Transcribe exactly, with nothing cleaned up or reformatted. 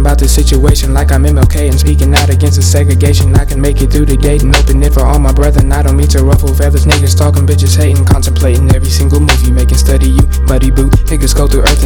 about the situation like I'm M L K and speaking out against the segregation. I can make it through the gate and open it for all my brethren. I don't mean to ruffle feathers, niggas talking, bitches hating, contemplating every single move you make and study you, muddy boot. Niggas go through earth and